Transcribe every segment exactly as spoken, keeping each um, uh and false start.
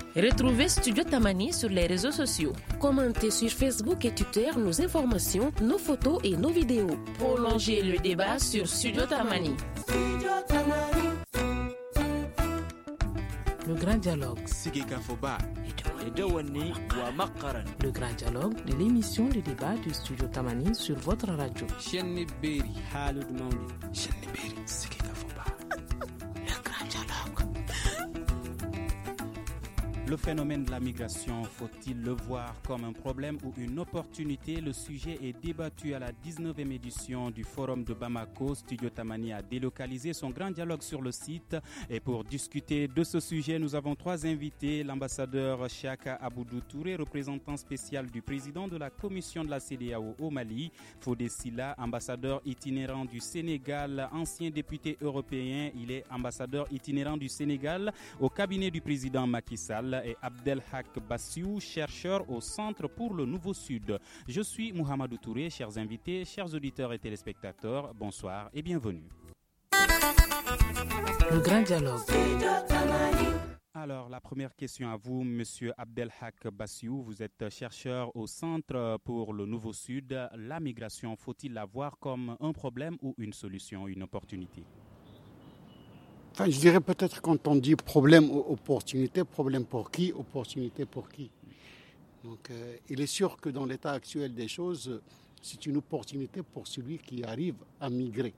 Retrouvez Studio Tamani sur les réseaux sociaux. Commentez sur Facebook et Twitter nos informations, nos photos et nos vidéos. Prolongez le débat sur Studio Tamani. Le grand dialogue. Le grand dialogue de l'émission de débat de Studio Tamani sur votre radio. Le grand dialogue. Le phénomène de la migration, faut-il le voir comme un problème ou une opportunité? Le sujet est débattu à la dix-neuvième édition du Forum de Bamako. Studio Tamani a délocalisé son grand dialogue sur le site. Et pour discuter de ce sujet, nous avons trois invités. L'ambassadeur Chaka Aboudou Touré, représentant spécial du président de la commission de la C E D E A O au Mali. Fodé Silla, ambassadeur itinérant du Sénégal, ancien député européen. Il est ambassadeur itinérant du Sénégal au cabinet du président Macky Sall. Et Abdelhak Bassiou, chercheur au Centre pour le Nouveau Sud. Je suis Mohamedou Touré, chers invités, chers auditeurs et téléspectateurs, bonsoir et bienvenue. Le grand dialogue. Alors, la première question à vous, Monsieur Abdelhak Bassiou, vous êtes chercheur au Centre pour le Nouveau Sud. La migration, faut-il la voir comme un problème ou une solution, une opportunité? Enfin, je dirais peut-être quand on dit problème ou opportunité, problème pour qui, opportunité pour qui. Donc, euh, il est sûr que dans l'état actuel des choses, c'est une opportunité pour celui qui arrive à migrer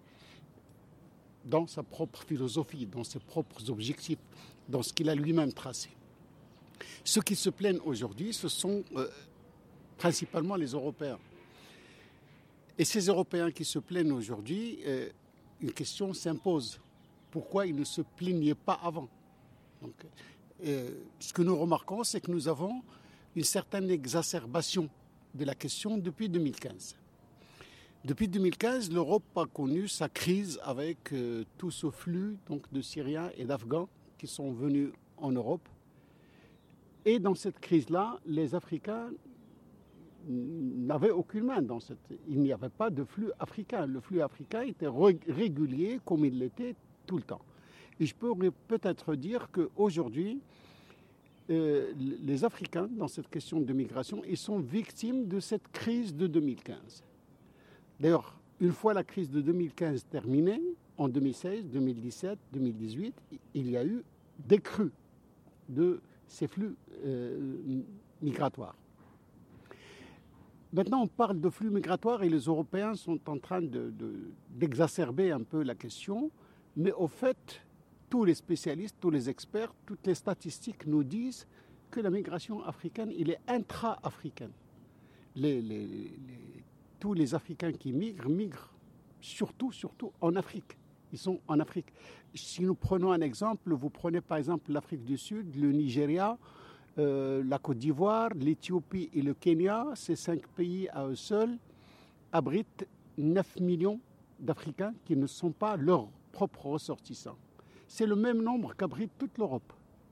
dans sa propre philosophie, dans ses propres objectifs, dans ce qu'il a lui-même tracé. Ceux qui se plaignent aujourd'hui, ce sont euh, principalement les Européens. Et ces Européens qui se plaignent aujourd'hui, euh, une question s'impose. Pourquoi ils ne se plaignaient pas avant? Donc, euh, ce que nous remarquons, c'est que nous avons une certaine exacerbation de la question depuis deux mille quinze. Depuis deux mille quinze, l'Europe a connu sa crise avec euh, tout ce flux donc, de Syriens et d'Afghans qui sont venus en Europe. Et dans cette crise-là, les Africains n'avaient aucune main dans cette... Il n'y avait pas de flux africain. Le flux africain était régulier comme il l'était tout le temps. Et je pourrais peut-être dire qu'aujourd'hui, euh, les Africains, dans cette question de migration, ils sont victimes de cette crise de deux mille quinze. D'ailleurs, une fois la crise de deux mille quinze terminée, en deux mille seize, deux mille dix-sept, deux mille dix-huit, il y a eu des crues de ces flux euh, migratoires. Maintenant, on parle de flux migratoires et les Européens sont en train de, de, d'exacerber un peu la question. Mais au fait, tous les spécialistes, tous les experts, toutes les statistiques nous disent que la migration africaine, elle est intra-africaine. Les, les, les, tous les Africains qui migrent, migrent surtout, surtout en Afrique. Ils sont en Afrique. Si nous prenons un exemple, vous prenez par exemple l'Afrique du Sud, le Nigeria, euh, la Côte d'Ivoire, l'Éthiopie et le Kenya, ces cinq pays à eux seuls abritent neuf millions d'Africains qui ne sont pas leurs propres ressortissants. C'est le même nombre qu'abrite toute l'Europe.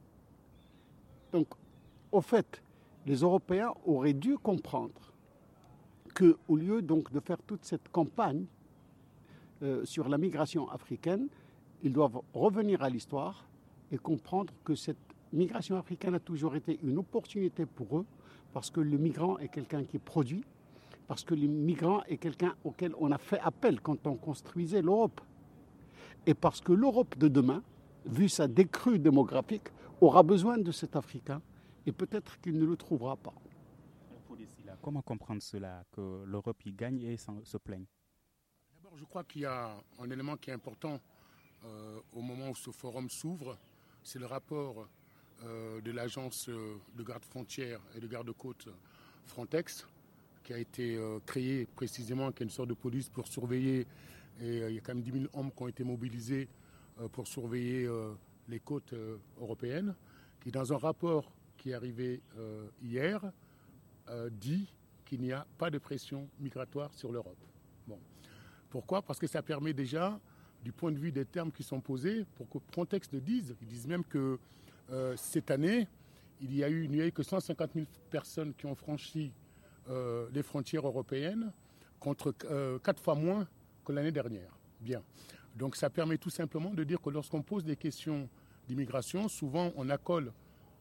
Donc, au fait, les Européens auraient dû comprendre qu'au lieu donc de faire toute cette campagne euh, sur la migration africaine, ils doivent revenir à l'histoire et comprendre que cette migration africaine a toujours été une opportunité pour eux, parce que le migrant est quelqu'un qui produit, parce que le migrant est quelqu'un auquel on a fait appel quand on construisait l'Europe. Et parce que l'Europe de demain, vu sa décrue démographique, aura besoin de cet Africain et peut-être qu'il ne le trouvera pas. Comment comprendre cela, que l'Europe y gagne et se plaigne? D'abord, je crois qu'il y a un élément qui est important euh, au moment où ce forum s'ouvre, c'est le rapport euh, de l'agence de garde-frontières et de garde-côtes Frontex, qui a été euh, créée précisément, qui est une sorte de police pour surveiller. Et euh, il y a quand même dix mille hommes qui ont été mobilisés euh, pour surveiller euh, les côtes euh, européennes, qui dans un rapport qui est arrivé euh, hier, euh, dit qu'il n'y a pas de pression migratoire sur l'Europe. Bon. Pourquoi? Parce que ça permet déjà, du point de vue des termes qui sont posés, pour que Frontex le dise. Ils disent même que euh, cette année, il n'y a eu, il n'y a eu que cent cinquante mille personnes qui ont franchi euh, les frontières européennes, contre euh, quatre fois moins que l'année dernière. Bien. Donc ça permet tout simplement de dire que lorsqu'on pose des questions d'immigration, souvent on accole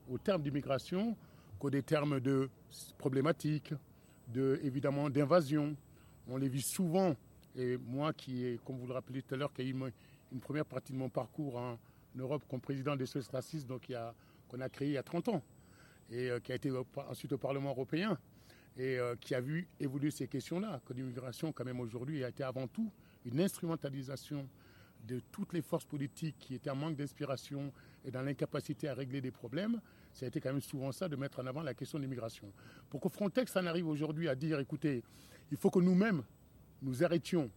aux termes d'immigration qu'aux des termes de problématiques, de, évidemment d'invasion. On les vit souvent, et moi qui ai, comme vous le rappelez tout à l'heure, qui ai eu une première partie de mon parcours en Europe comme président des S O S Racistes, donc il y a, qu'on a créé il y a trente ans, et euh, qui a été ensuite au Parlement européen, et euh, qui a vu évoluer ces questions-là, que l'immigration, quand même aujourd'hui, a été avant tout une instrumentalisation de toutes les forces politiques qui étaient en manque d'inspiration et dans l'incapacité à régler des problèmes. Ça a été quand même souvent ça, de mettre en avant la question de l'immigration. Pour que Frontex en arrive aujourd'hui à dire, écoutez, il faut que nous-mêmes, nous arrêtions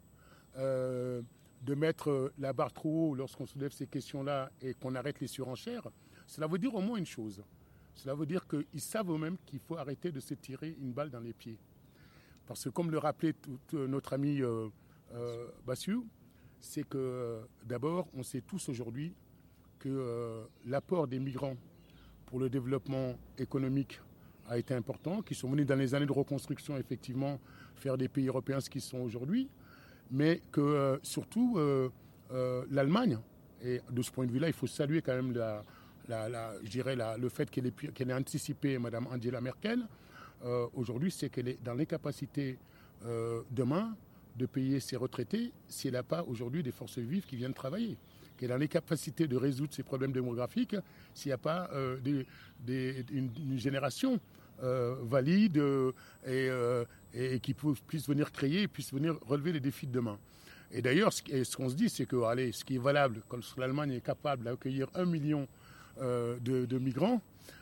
euh, de mettre la barre trop haut lorsqu'on soulève ces questions-là et qu'on arrête les surenchères, cela veut dire au moins une chose. Cela veut dire qu'ils savent eux-mêmes qu'il faut arrêter de se tirer une balle dans les pieds. Parce que comme le rappelait tout, tout, notre ami euh, euh, Bassiou, c'est que euh, d'abord, on sait tous aujourd'hui que euh, l'apport des migrants pour le développement économique a été important, qui sont venus dans les années de reconstruction, effectivement, faire des pays européens ce qu'ils sont aujourd'hui, mais que euh, surtout euh, euh, l'Allemagne, et de ce point de vue-là, il faut saluer quand même la, la, la, je dirais la, le fait qu'elle ait, qu'elle ait anticipé Mme Angela Merkel, euh, aujourd'hui, c'est qu'elle est dans l'incapacité euh, demain de payer ses retraités si elle n'a pas aujourd'hui des forces vives qui viennent travailler, qu'elle est dans l'incapacité de résoudre ses problèmes démographiques s'il n'y a pas euh, des, des, une, une génération euh, valide euh, et, euh, et qui puisse venir créer et puisse venir relever les défis de demain. Et d'ailleurs, ce, ce qu'on se dit, c'est que allez, ce qui est valable, quand l'Allemagne est capable d'accueillir un million euh, de, de migrants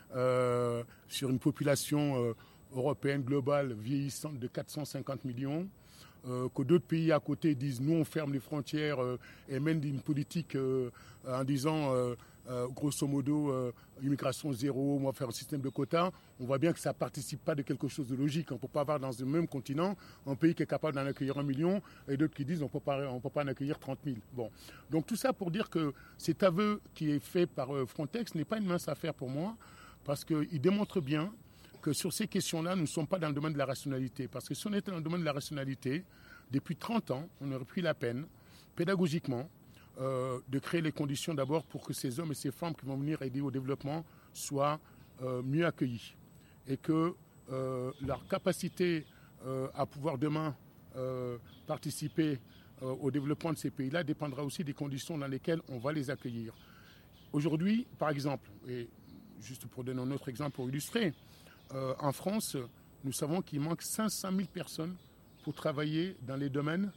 euh, sur une population euh, européenne globale vieillissante de quatre cent cinquante millions, Euh, que d'autres pays à côté disent nous on ferme les frontières euh, et mènent une politique euh, en disant euh, euh, grosso modo euh, immigration zéro, on va faire un système de quotas, on voit bien que ça ne participe pas de quelque chose de logique. On ne peut pas avoir dans le même continent un pays qui est capable d'en accueillir un million et d'autres qui disent on ne peut pas en accueillir trente mille. Bon. Donc tout ça pour dire que cet aveu qui est fait par euh, Frontex n'est pas une mince affaire pour moi, parce qu'il démontre bien que sur ces questions-là, nous ne sommes pas dans le domaine de la rationalité. Parce que si on était dans le domaine de la rationalité, depuis trente ans, on aurait pris la peine, pédagogiquement, euh, de créer les conditions d'abord pour que ces hommes et ces femmes qui vont venir aider au développement soient euh, mieux accueillis. Et que euh, leur capacité euh, à pouvoir demain euh, participer euh, au développement de ces pays-là dépendra aussi des conditions dans lesquelles on va les accueillir. Aujourd'hui, par exemple, et juste pour donner un autre exemple pour illustrer, Euh, en France, nous savons qu'il manque cinq cent mille personnes pour travailler dans les domaines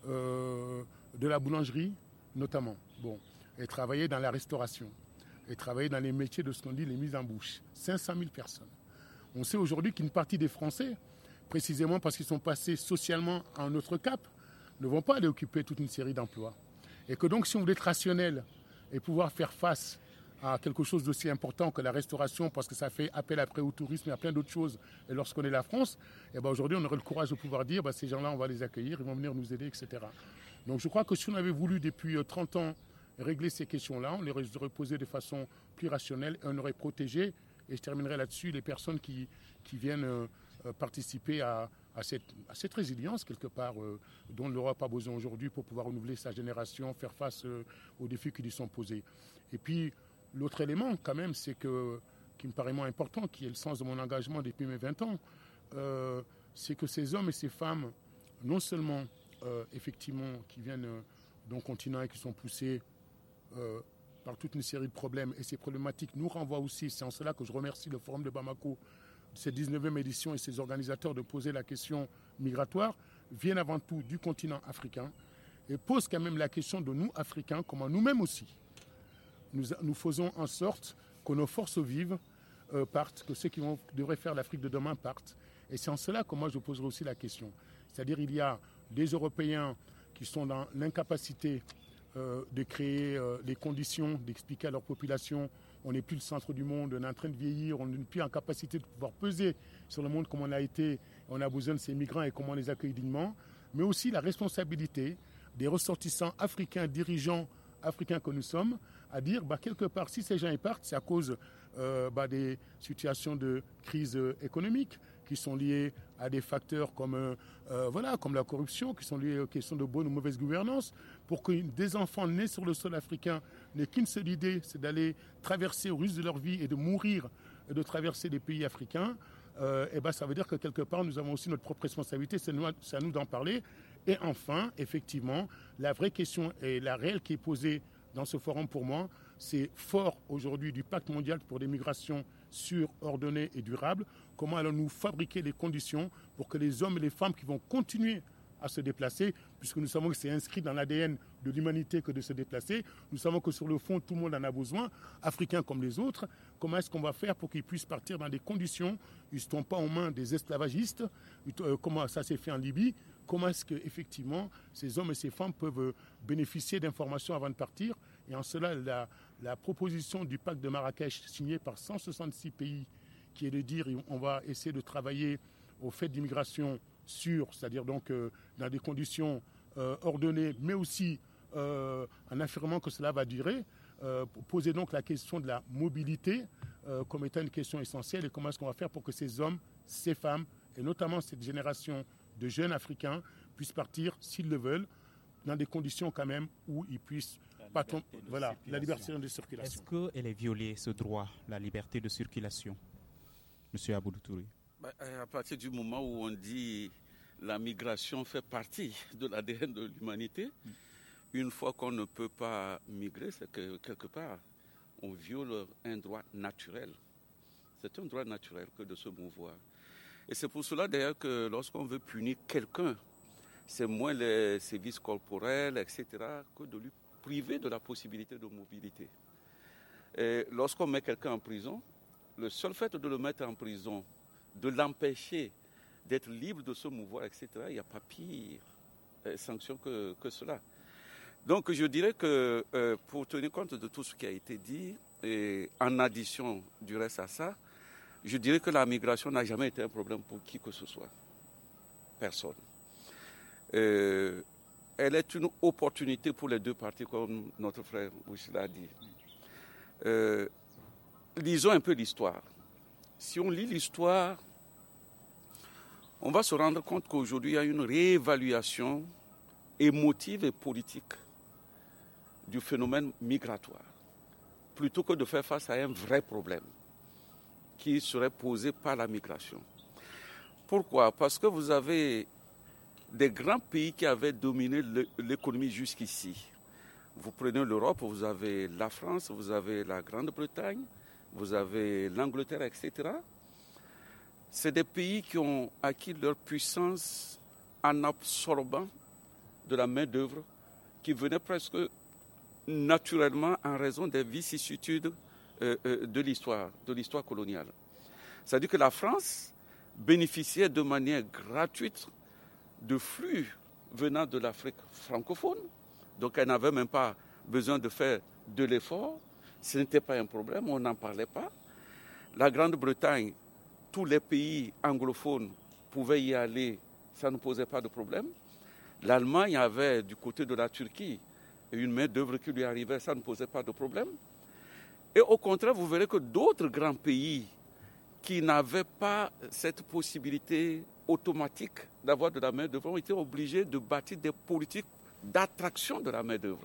euh, de la boulangerie, notamment. Bon, et travailler dans la restauration, et travailler dans les métiers de ce qu'on dit les mises en bouche. cinq cent mille personnes. On sait aujourd'hui qu'une partie des Français, précisément parce qu'ils sont passés socialement à un autre cap, ne vont pas aller occuper toute une série d'emplois. Et que donc, si on veut être rationnel et pouvoir faire face à quelque chose d'aussi important que la restauration, parce que ça fait appel après au tourisme et à plein d'autres choses. Et lorsqu'on est la France, et ben aujourd'hui, on aurait le courage de pouvoir dire, ben ces gens-là, on va les accueillir, ils vont venir nous aider, et cetera. Donc je crois que si on avait voulu depuis trente ans régler ces questions-là, on les aurait posées de façon plus rationnelle et on aurait protégé, et je terminerai là-dessus, les personnes qui, qui viennent euh, participer à, à, cette, à cette résilience, quelque part, euh, dont l'Europe a besoin aujourd'hui pour pouvoir renouveler sa génération, faire face euh, aux défis qui lui sont posés. Et puis, l'autre élément, quand même, c'est que, qui me paraît moins important, qui est le sens de mon engagement depuis mes vingt ans, euh, c'est que ces hommes et ces femmes, non seulement, euh, effectivement, qui viennent euh, d'un continent et qui sont poussés euh, par toute une série de problèmes, et ces problématiques nous renvoient aussi, c'est en cela que je remercie le Forum de Bamako, cette dix-neuvième édition et ses organisateurs de poser la question migratoire, viennent avant tout du continent africain, et posent quand même la question de nous, Africains, comment nous-mêmes aussi, Nous, nous faisons en sorte que nos forces vives euh, partent, que ceux qui vont, devraient faire l'Afrique de demain partent. Et c'est en cela que moi je poserai aussi la question. C'est-à-dire il y a des Européens qui sont dans l'incapacité euh, de créer euh, les conditions, d'expliquer à leur population on n'est plus le centre du monde, on est en train de vieillir, on n'est plus en capacité de pouvoir peser sur le monde comme on a été, on a besoin de ces migrants et comment on les accueille dignement, mais aussi la responsabilité des ressortissants africains, dirigeants africains que nous sommes, à dire, bah, quelque part, si ces gens y partent, c'est à cause euh, bah, des situations de crise euh, économique qui sont liées à des facteurs comme, euh, euh, voilà, comme la corruption, qui sont liées aux questions de bonne ou mauvaise gouvernance, pour que des enfants nés sur le sol africain n'est qu'une seule idée, c'est d'aller traverser au risque de leur vie et de mourir et de traverser des pays africains, euh, et ben ça veut dire que quelque part, nous avons aussi notre propre responsabilité, c'est, nous, c'est à nous d'en parler. Et enfin, effectivement, la vraie question et la réelle qui est posée dans ce forum pour moi, c'est fort aujourd'hui du pacte mondial pour des migrations sûres, ordonnées et durables. Comment allons-nous fabriquer les conditions pour que les hommes et les femmes qui vont continuer à se déplacer, puisque nous savons que c'est inscrit dans l'A D N de l'humanité que de se déplacer. Nous savons que sur le fond, tout le monde en a besoin, Africains comme les autres. Comment est-ce qu'on va faire pour qu'ils puissent partir dans des conditions où ils ne sont pas aux mains des esclavagistes? Comment ça s'est fait en Libye? Comment est-ce qu'effectivement ces hommes et ces femmes peuvent bénéficier d'informations avant de partir? Et en cela, la, la proposition du pacte de Marrakech signée par cent soixante-six pays, qui est de dire on va essayer de travailler au fait d'immigration sûre, c'est-à-dire donc euh, dans des conditions euh, ordonnées, mais aussi euh, en affirmant que cela va durer, euh, poser donc la question de la mobilité euh, comme étant une question essentielle, et comment est-ce qu'on va faire pour que ces hommes, ces femmes, et notamment cette génération de jeunes Africains puissent partir, s'ils le veulent, dans des conditions quand même où ils puissent pas tomber. Voilà, la liberté de circulation. Est-ce qu'elle est violée, ce droit, la liberté de circulation, Monsieur Abdou Touré? Bah, à partir du moment où on dit la migration fait partie de l'A D N de l'humanité, mm. une fois qu'on ne peut pas migrer, c'est que quelque part, on viole un droit naturel. C'est un droit naturel que de se mouvoir. Et c'est pour cela d'ailleurs que lorsqu'on veut punir quelqu'un, c'est moins les sévices corporels, et cetera, que de lui priver de la possibilité de mobilité. Et lorsqu'on met quelqu'un en prison, le seul fait de le mettre en prison, de l'empêcher d'être libre de se mouvoir, et cetera, il n'y a pas pire euh, sanction que, que cela. Donc je dirais que euh, pour tenir compte de tout ce qui a été dit, et en addition du reste à ça, je dirais que la migration n'a jamais été un problème pour qui que ce soit. Personne. Euh, elle est une opportunité pour les deux parties, comme notre frère Bouchila l'a dit. Euh, lisons un peu l'histoire. Si on lit l'histoire, on va se rendre compte qu'aujourd'hui, il y a une réévaluation émotive et politique du phénomène migratoire, plutôt que de faire face à un vrai problème qui serait posé par la migration. Pourquoi? Parce que vous avez des grands pays qui avaient dominé l'économie jusqu'ici. Vous prenez l'Europe, vous avez la France, vous avez la Grande-Bretagne, vous avez l'Angleterre, et cetera. C'est des pays qui ont acquis leur puissance en absorbant de la main-d'œuvre qui venait presque naturellement en raison des vicissitudes euh, euh, de l'histoire, de l'histoire coloniale. C'est-à-dire que la France bénéficiait de manière gratuite de flux venant de l'Afrique francophone, donc elle n'avait même pas besoin de faire de l'effort, ce n'était pas un problème, on n'en parlait pas. La Grande-Bretagne, tous les pays anglophones pouvaient y aller, ça ne posait pas de problème. L'Allemagne avait du côté de la Turquie une main-d'œuvre qui lui arrivait, ça ne posait pas de problème. Et au contraire, vous verrez que d'autres grands pays qui n'avaient pas cette possibilité automatique d'avoir de la main-d'œuvre ont été obligés de bâtir des politiques d'attraction de la main-d'œuvre.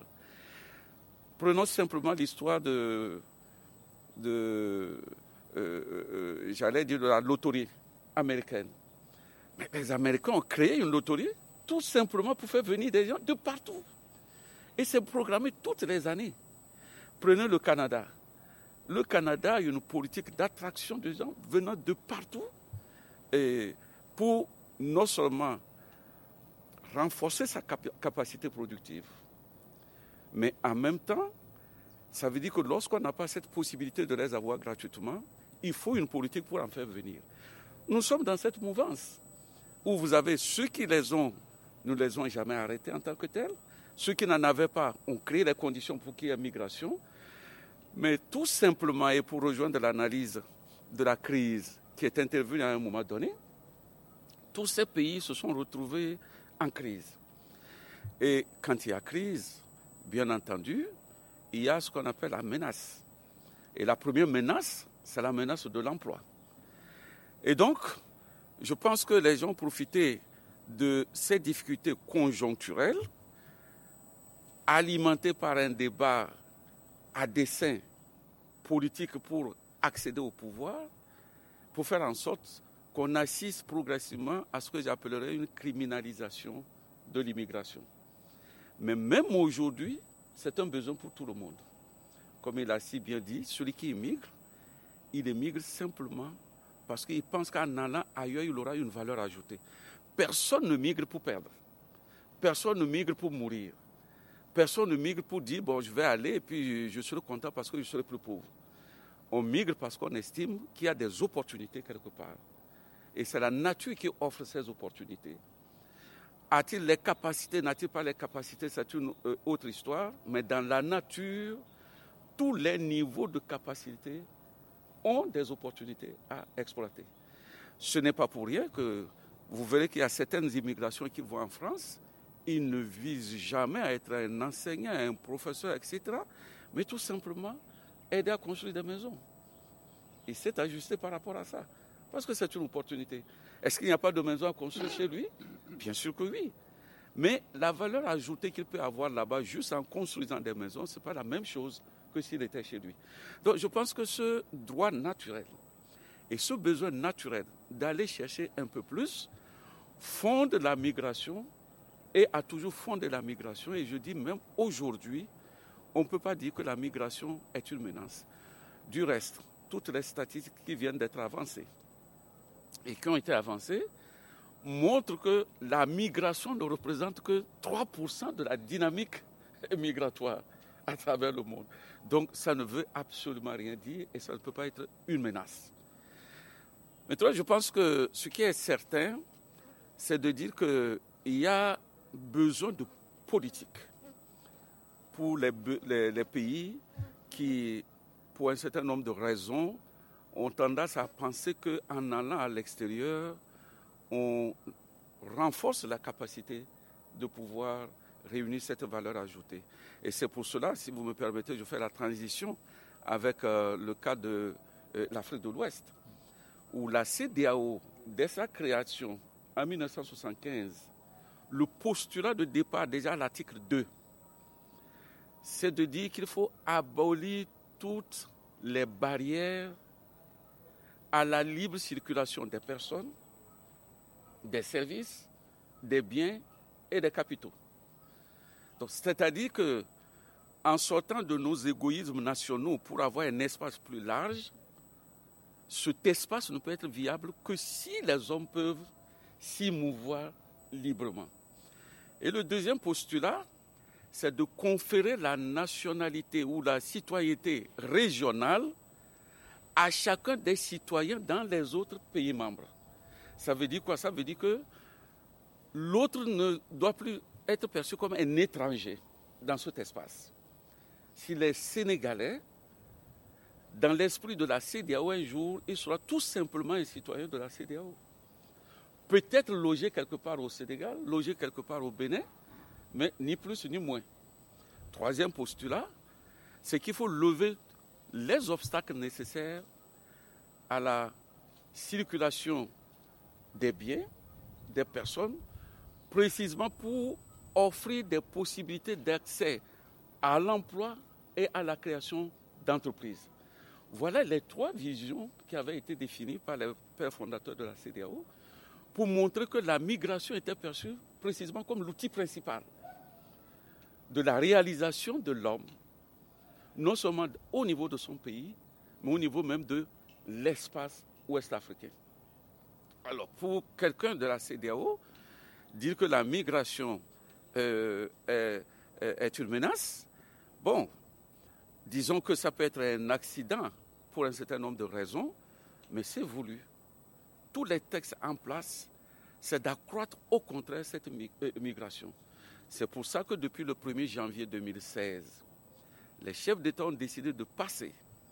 Prenons simplement l'histoire de, de euh, euh, j'allais dire de la loterie américaine. Mais les Américains ont créé une loterie tout simplement pour faire venir des gens de partout. Et c'est programmé toutes les années. Prenez le Canada. Le Canada a une politique d'attraction de gens venant de partout et pour non seulement renforcer sa cap- capacité productive, mais en même temps, ça veut dire que lorsqu'on n'a pas cette possibilité de les avoir gratuitement, il faut une politique pour en faire venir. Nous sommes dans cette mouvance où vous avez ceux qui les ont, ne les ont jamais arrêtés en tant que tels. Ceux qui n'en avaient pas ont créé les conditions pour qu'il y ait migration. Mais tout simplement, et pour rejoindre l'analyse de la crise qui est intervenue à un moment donné, tous ces pays se sont retrouvés en crise. Et quand il y a crise, bien entendu, il y a ce qu'on appelle la menace. Et la première menace, c'est la menace de l'emploi. Et donc, je pense que les gens ont profité de ces difficultés conjoncturelles, alimentées par un débat à dessein politique pour accéder au pouvoir, pour faire en sorte qu'on assiste progressivement à ce que j'appellerais une criminalisation de l'immigration. Mais même aujourd'hui, c'est un besoin pour tout le monde. Comme il a si bien dit, celui qui immigre, il émigre simplement parce qu'il pense qu'en allant ailleurs, il aura une valeur ajoutée. Personne ne migre pour perdre. Personne ne migre pour mourir. Personne ne migre pour dire, bon, je vais aller et puis je serai content parce que je serai plus pauvre. On migre parce qu'on estime qu'il y a des opportunités quelque part. Et c'est la nature qui offre ces opportunités. A-t-il les capacités, n'a-t-il pas les capacités, c'est une euh, autre histoire. Mais dans la nature, tous les niveaux de capacité ont des opportunités à exploiter. Ce n'est pas pour rien que vous verrez qu'il y a certaines immigrations qui vont en France. Ils ne visent jamais à être un enseignant, un professeur, et cetera. Mais tout simplement aider à construire des maisons. Il s'est ajusté par rapport à ça. Parce que c'est une opportunité. Est-ce qu'il n'y a pas de maison à construire chez lui? Bien sûr que oui. Mais la valeur ajoutée qu'il peut avoir là-bas, juste en construisant des maisons, ce n'est pas la même chose que s'il était chez lui. Donc je pense que ce droit naturel et ce besoin naturel d'aller chercher un peu plus fonde la migration et a toujours fondé la migration. Et je dis même aujourd'hui, on ne peut pas dire que la migration est une menace. Du reste, toutes les statistiques qui viennent d'être avancées et qui ont été avancées montrent que la migration ne représente que trois pour cent de la dynamique migratoire à travers le monde. Donc ça ne veut absolument rien dire et ça ne peut pas être une menace. Maintenant, je pense que ce qui est certain, c'est de dire qu'il y a besoin de politique pour les, les, les pays qui, pour un certain nombre de raisons, ont tendance à penser qu'en allant à l'extérieur, on renforce la capacité de pouvoir réunir cette valeur ajoutée. Et c'est pour cela, si vous me permettez, je fais la transition avec euh, le cas de euh, l'Afrique de l'Ouest, où la C D A O, dès sa création en mille neuf cent soixante-quinze, le postulat de départ, déjà à l'article deux, c'est de dire qu'il faut abolir toutes les barrières à la libre circulation des personnes, des services, des biens et des capitaux. Donc, c'est-à-dire qu'en sortant de nos égoïsmes nationaux pour avoir un espace plus large, cet espace ne peut être viable que si les hommes peuvent s'y mouvoir librement. Et le deuxième postulat, c'est de conférer la nationalité ou la citoyenneté régionale à chacun des citoyens dans les autres pays membres. Ça veut dire quoi? Ça veut dire que l'autre ne doit plus être perçu comme un étranger dans cet espace. S'il est sénégalais, dans l'esprit de la C D A O, un jour, il sera tout simplement un citoyen de la C D A O. Peut-être logé quelque part au Sénégal, logé quelque part au Bénin, mais ni plus ni moins. Troisième postulat, c'est qu'il faut lever les obstacles nécessaires à la circulation des biens, des personnes, précisément pour offrir des possibilités d'accès à l'emploi et à la création d'entreprises. Voilà les trois visions qui avaient été définies par les pères fondateurs de la C D A O pour montrer que la migration était perçue précisément comme l'outil principal de la réalisation de l'homme, non seulement au niveau de son pays, mais au niveau même de l'espace ouest-africain. Alors, pour quelqu'un de la C D A O, dire que la migration euh, est, est une menace, bon, disons que ça peut être un accident pour un certain nombre de raisons, mais c'est voulu. Tous les textes en place, c'est d'accroître au contraire cette migration. C'est pour ça que depuis le premier janvier deux mille seize, les chefs d'État ont décidé de passer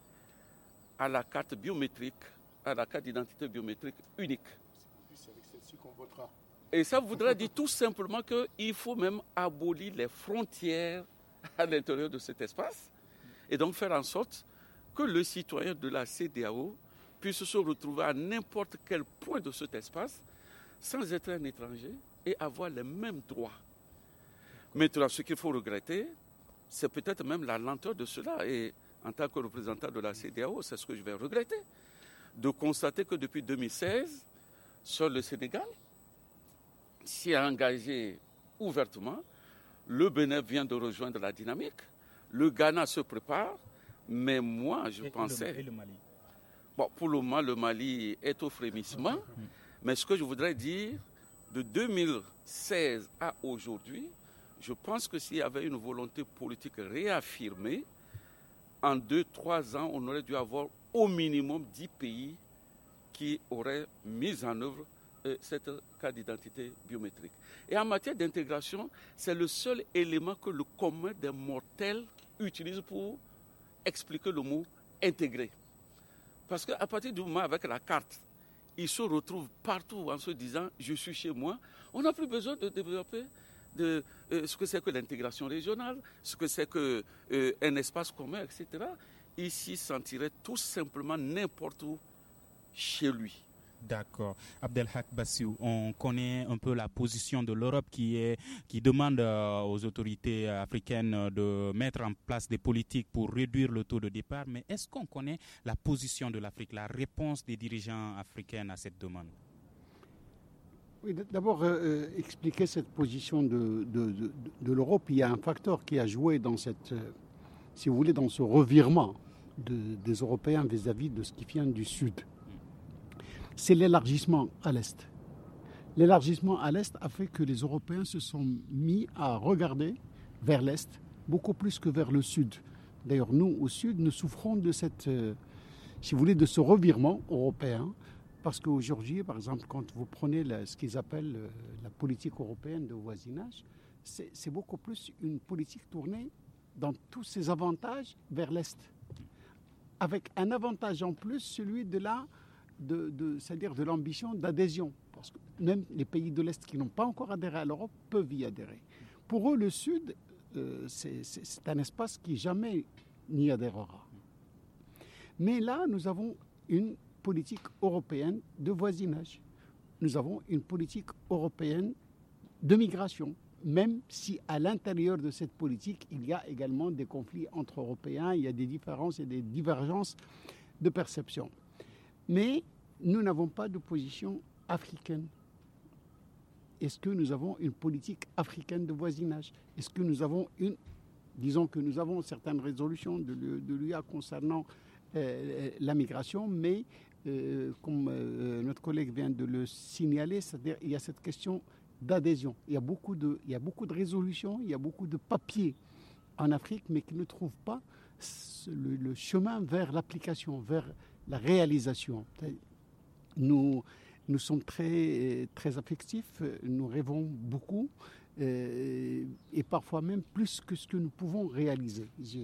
à la carte biométrique, à la carte d'identité biométrique unique. C'est avec celle-ci qu'on votera. Et ça voudrait dire tout simplement qu'il faut même abolir les frontières à l'intérieur de cet espace et donc faire en sorte que le citoyen de la C D A O puisse se retrouver à n'importe quel point de cet espace sans être un étranger et avoir les mêmes droits. Maintenant, ce qu'il faut regretter, c'est peut-être même la lenteur de cela. Et en tant que représentant de la C E D E A O, c'est ce que je vais regretter, de constater que depuis deux mille seize, seul le Sénégal s'y est engagé ouvertement. Le Bénin vient de rejoindre la dynamique. Le Ghana se prépare. Mais moi, je et pensais... Le, et le Mali. Bon, pour le moment, le Mali est au frémissement. Okay. Mais ce que je voudrais dire, de deux mille seize à aujourd'hui, je pense que s'il y avait une volonté politique réaffirmée, en deux, trois ans, on aurait dû avoir au minimum dix pays qui auraient mis en œuvre euh, cette carte d'identité biométrique. Et en matière d'intégration, c'est le seul élément que le commun des mortels utilise pour expliquer le mot intégrer. Parce qu'à partir du moment avec la carte, ils se retrouvent partout en se disant « je suis chez moi », on n'a plus besoin de développer de, euh, ce que c'est que l'intégration régionale, ce que c'est qu'un euh, espace commun, et cetera. Ici, sentirait tout simplement n'importe où chez lui. D'accord. Abdelhak Bassiou, on connaît un peu la position de l'Europe qui, est, qui demande euh, aux autorités africaines de mettre en place des politiques pour réduire le taux de départ, mais est-ce qu'on connaît la position de l'Afrique, la réponse des dirigeants africains à cette demande? Oui, d'abord, euh, expliquer cette position de, de, de, de l'Europe, il y a un facteur qui a joué dans cette, euh, si vous voulez, dans ce revirement de, des Européens vis-à-vis de ce qui vient du Sud. C'est l'élargissement à l'Est. L'élargissement à l'Est a fait que les Européens se sont mis à regarder vers l'Est beaucoup plus que vers le Sud. D'ailleurs, nous, au Sud, nous souffrons de cette, euh, si vous voulez, de ce revirement européen, parce qu'aujourd'hui, par exemple, quand vous prenez la, ce qu'ils appellent euh, la politique européenne de voisinage, c'est, c'est beaucoup plus une politique tournée dans tous ses avantages vers l'Est, avec un avantage en plus, celui de la De, de, c'est-à-dire de l'ambition d'adhésion. Parce que même les pays de l'Est qui n'ont pas encore adhéré à l'Europe peuvent y adhérer. Pour eux, le Sud, euh, c'est, c'est, c'est un espace qui jamais n'y adhérera. Mais là, nous avons une politique européenne de voisinage. Nous avons une politique européenne de migration, même si à l'intérieur de cette politique, il y a également des conflits entre Européens, il y a des différences et des divergences de perception. Mais nous n'avons pas de position africaine. Est-ce que nous avons une politique africaine de voisinage? Est-ce que nous avons une... Disons que nous avons certaines résolutions de, de l'U A concernant euh, la migration, mais euh, comme euh, notre collègue vient de le signaler, c'est-à-dire il y a cette question d'adhésion. Il y a beaucoup de, il y a beaucoup de résolutions, il y a beaucoup de papiers en Afrique, mais qui ne trouvent pas le, le chemin vers l'application, vers la réalisation. Nous, nous sommes très, très affectifs, nous rêvons beaucoup, euh, et parfois même plus que ce que nous pouvons réaliser. Je,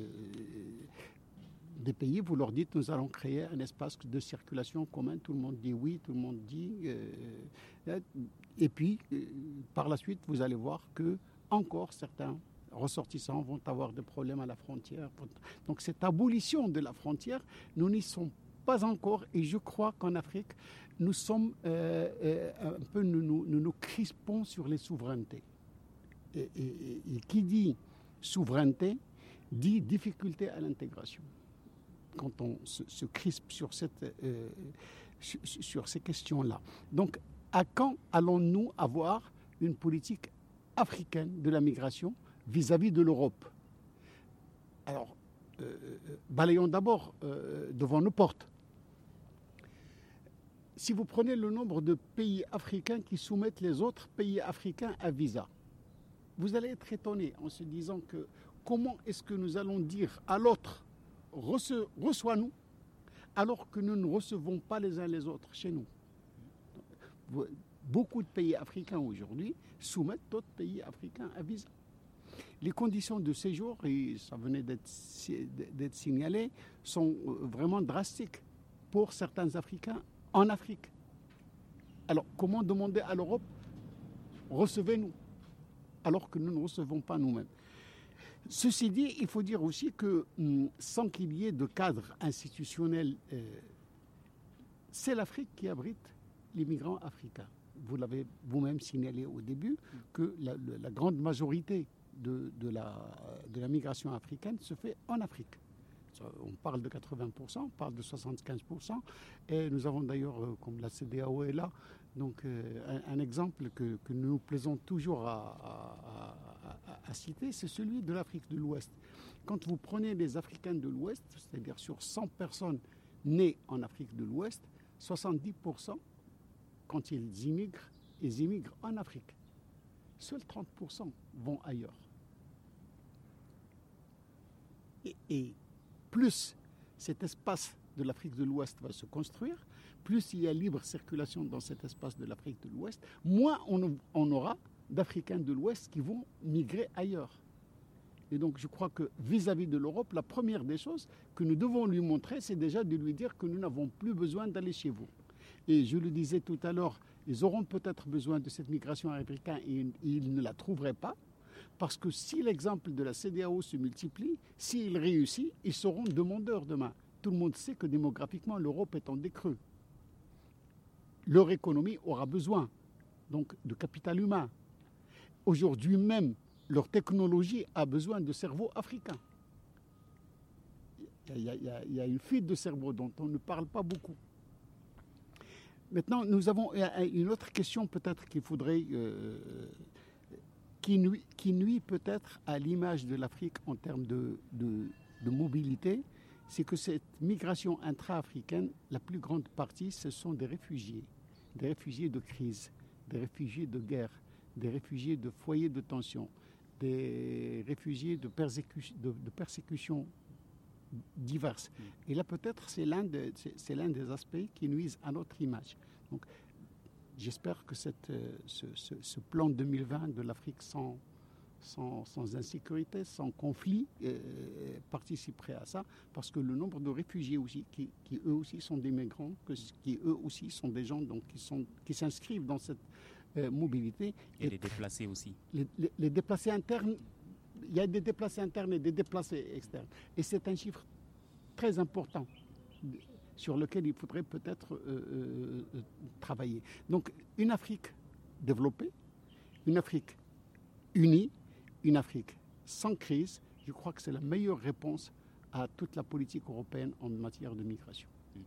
des pays, vous leur dites, nous allons créer un espace de circulation commun, tout le monde dit oui, tout le monde dit... Euh, et puis, euh, par la suite, vous allez voir que encore certains ressortissants vont avoir des problèmes à la frontière. Donc cette abolition de la frontière, nous n'y sommes pas encore, et je crois qu'en Afrique, nous sommes euh, euh, un peu, nous nous, nous nous crispons sur les souverainetés. Et, et, et qui dit souveraineté, dit difficulté à l'intégration. Quand on se, se crispe sur, cette, euh, sur, sur ces questions-là. Donc, à quand allons-nous avoir une politique africaine de la migration vis-à-vis de l'Europe? Alors, euh, balayons d'abord euh, devant nos portes. Si vous prenez le nombre de pays africains qui soumettent les autres pays africains à visa, vous allez être étonné en se disant que comment est-ce que nous allons dire à l'autre Reço- reçois-nous, alors que nous ne recevons pas les uns les autres chez nous. Beaucoup de pays africains aujourd'hui soumettent d'autres pays africains à visa. Les conditions de séjour, et ça venait d'être, d'être signalé, sont vraiment drastiques pour certains Africains en Afrique. Alors, comment demander à l'Europe, recevez-nous, alors que nous ne recevons pas nous-mêmes? Ceci dit, il faut dire aussi que sans qu'il y ait de cadre institutionnel, euh, c'est l'Afrique qui abrite les migrants africains. Vous l'avez vous-même signalé au début que la, la grande majorité de, de, la, de la migration africaine se fait en Afrique. On parle de quatre-vingts pour cent, on parle de soixante-quinze pour cent. Et nous avons d'ailleurs, comme la C D A O est là, donc, euh, un, un exemple que, que nous plaisons toujours à, à, à, à citer, c'est celui de l'Afrique de l'Ouest. Quand vous prenez les Africains de l'Ouest, c'est-à-dire sur cent personnes nées en Afrique de l'Ouest, soixante-dix pour cent, quand ils immigrent, ils immigrent en Afrique. Seuls trente pour cent vont ailleurs. Et, et plus cet espace de l'Afrique de l'Ouest va se construire, plus il y a libre circulation dans cet espace de l'Afrique de l'Ouest, moins on, on aura d'Africains de l'Ouest qui vont migrer ailleurs. Et donc je crois que vis-à-vis de l'Europe, la première des choses que nous devons lui montrer, c'est déjà de lui dire que nous n'avons plus besoin d'aller chez vous. Et je le disais tout à l'heure, ils auront peut-être besoin de cette migration africaine et ils ne la trouveraient pas, parce que si l'exemple de la C D A O se multiplie, s'il réussit, ils seront demandeurs demain. Tout le monde sait que démographiquement, l'Europe est en décrue. Leur économie aura besoin donc de capital humain. Aujourd'hui même, leur technologie a besoin de cerveaux africains. Il y a, il y a, il y a une fuite de cerveaux dont on ne parle pas beaucoup. Maintenant, nous avons une autre question peut-être qu'il faudrait, euh, qui nuit, qui nuit peut-être à l'image de l'Afrique en termes de, de, de mobilité, c'est que cette migration intra-africaine, la plus grande partie, ce sont des réfugiés, des réfugiés de crise, des réfugiés de guerre, des réfugiés de foyers de tension, des réfugiés de, persécu- de, de persécutions diverses. Et là, peut-être, c'est l'un, de, c'est, c'est l'un des aspects qui nuisent à notre image. Donc, j'espère que cette, ce, ce, ce plan deux mille vingt de l'Afrique sans, sans, sans insécurité, sans conflit, euh, participerait à ça, parce que le nombre de réfugiés aussi, qui, qui eux aussi sont des migrants, que, qui eux aussi sont des gens donc, qui, sont, qui s'inscrivent dans cette euh, mobilité. Et, et les déplacés aussi. Les, les, les déplacés internes, il y a des déplacés internes et des déplacés externes. Et c'est un chiffre très important sur lequel il faudrait peut-être euh, euh, travailler. Donc, une Afrique développée, une Afrique unie, une Afrique sans crise, je crois que c'est la meilleure réponse à toute la politique européenne en matière de migration.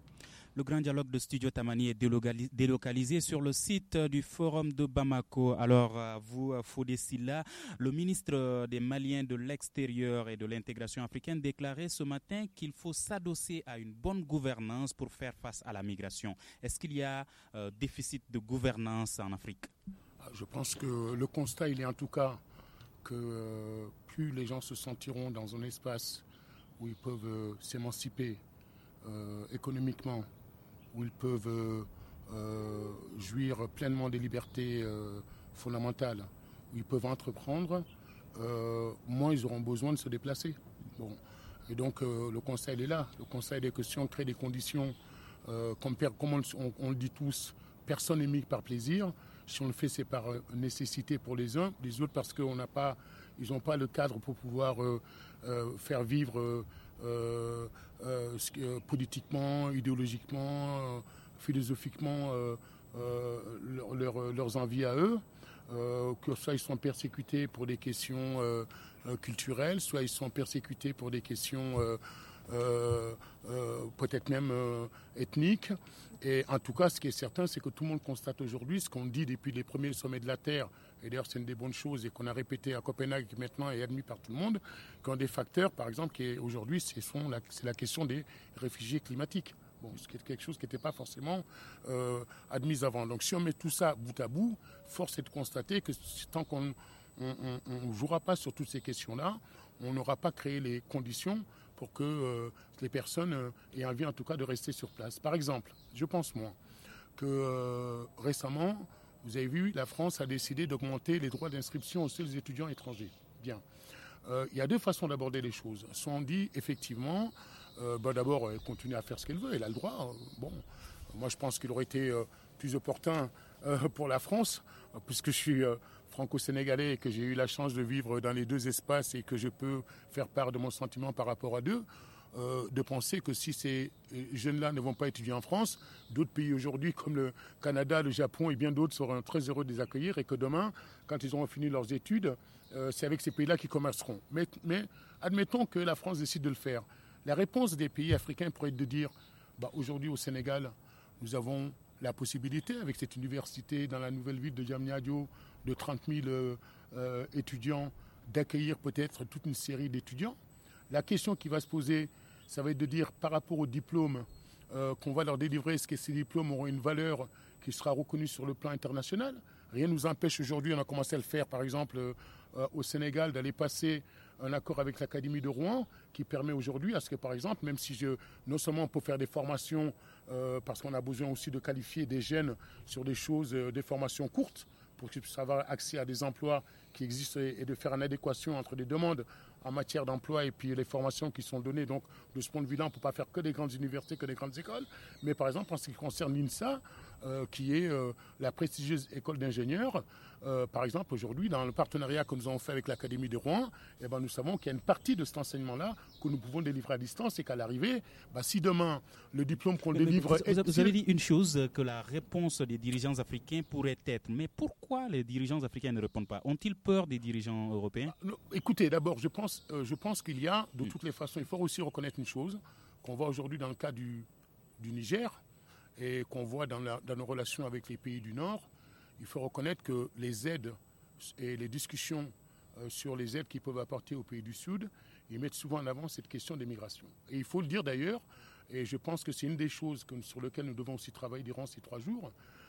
Le grand dialogue de Studio Tamani est délocalisé sur le site du Forum de Bamako. Alors, vous, Fodé Silla, le ministre des Maliens de l'extérieur et de l'intégration africaine déclarait ce matin qu'il faut s'adosser à une bonne gouvernance pour faire face à la migration. Est-ce qu'il y a euh, déficit de gouvernance en Afrique ? Je pense que le constat, il est en tout cas que euh, plus les gens se sentiront dans un espace où ils peuvent euh, s'émanciper euh, économiquement, où ils peuvent euh, euh, jouir pleinement des libertés euh, fondamentales, où ils peuvent entreprendre, euh, moins ils auront besoin de se déplacer. Bon. Et donc euh, le constat, il est là. Le constat, il est que si on crée des conditions, euh, comme, comme on, on, on le dit tous, personne n'émigre par plaisir. Si on le fait, c'est par nécessité pour les uns, les autres parce qu'ils n'ont pas, pas le cadre pour pouvoir euh, euh, faire vivre euh, euh, euh, politiquement, idéologiquement, euh, philosophiquement euh, euh, leur, leur, leurs envies à eux. Euh, que soit ils sont persécutés pour des questions euh, euh, culturelles, soit ils sont persécutés pour des questions euh, euh, euh, peut-être même euh, ethniques. Et en tout cas, ce qui est certain, c'est que tout le monde constate aujourd'hui ce qu'on dit depuis les premiers sommets de la Terre, et d'ailleurs c'est une des bonnes choses et qu'on a répété à Copenhague qui maintenant est admis par tout le monde, qu'un des facteurs, par exemple, qui est aujourd'hui, c'est, sont la, c'est la question des réfugiés climatiques. Bon, ce qui est quelque chose qui n'était pas forcément euh, admis avant. Donc si on met tout ça bout à bout, force est de constater que tant qu'on ne jouera pas sur toutes ces questions-là, on n'aura pas créé les conditions pour que euh, les personnes euh, aient envie en tout cas de rester sur place. Par exemple, je pense moi que euh, récemment, vous avez vu, la France a décidé d'augmenter les droits d'inscription aux seuls étudiants étrangers. Bien. Euh, il y a deux façons d'aborder les choses. Soit on dit effectivement, euh, bah d'abord elle continue à faire ce qu'elle veut, elle a le droit. Euh, bon, moi je pense qu'il aurait été euh, plus opportun euh, pour la France, euh, puisque je suis euh, franco-sénégalais et que j'ai eu la chance de vivre dans les deux espaces et que je peux faire part de mon sentiment par rapport à deux, euh, de penser que si ces jeunes-là ne vont pas étudier en France, d'autres pays aujourd'hui comme le Canada, le Japon et bien d'autres seront très heureux de les accueillir et que demain, quand ils auront fini leurs études, euh, c'est avec ces pays-là qu'ils commerceront. Mais, mais admettons que la France décide de le faire. La réponse des pays africains pourrait être de dire, bah, aujourd'hui au Sénégal, nous avons la possibilité, avec cette université dans la nouvelle ville de Diamniadio, de trente mille euh, euh, étudiants, d'accueillir peut-être toute une série d'étudiants. La question qui va se poser, ça va être de dire par rapport aux diplômes euh, qu'on va leur délivrer, est-ce que ces diplômes auront une valeur qui sera reconnue sur le plan international? Rien ne nous empêche aujourd'hui, on a commencé à le faire par exemple euh, au Sénégal, d'aller passer un accord avec l'Académie de Rouen qui permet aujourd'hui à ce que par exemple, même si je, non seulement on peut faire des formations euh, parce qu'on a besoin aussi de qualifier des jeunes sur des choses, euh, des formations courtes pour qu'ils puissent avoir accès à des emplois qui existent et, et de faire une adéquation entre les demandes en matière d'emploi et puis les formations qui sont données. Donc, de ce point de vue-là, on ne peut pas faire que des grandes universités, que des grandes écoles. Mais par exemple, en ce qui concerne l'INSA, euh, qui est euh, la prestigieuse école d'ingénieurs, euh, par exemple, aujourd'hui, dans le partenariat que nous avons fait avec l'Académie de Rouen, eh ben, nous savons qu'il y a une partie de cet enseignement-là que nous pouvons délivrer à distance et qu'à l'arrivée, bah, si demain, le diplôme qu'on délivre... Vous, est... vous avez dit une chose, que la réponse des dirigeants africains pourrait être. Mais pourquoi les dirigeants africains ne répondent pas? Ont-ils peur des dirigeants européens? ah, non, Écoutez, d'abord, je pense, euh, je pense qu'il y a, de toutes les façons, il faut aussi reconnaître une chose, qu'on voit aujourd'hui dans le cas du, du Niger et qu'on voit dans, la, dans nos relations avec les pays du Nord. Il faut reconnaître que les aides et les discussions euh, sur les aides qu'ils peuvent apporter aux pays du Sud, ils mettent souvent en avant cette question des migrations. Et il faut le dire d'ailleurs, et je pense que c'est une des choses que, sur lesquelles nous devons aussi travailler durant ces trois jours.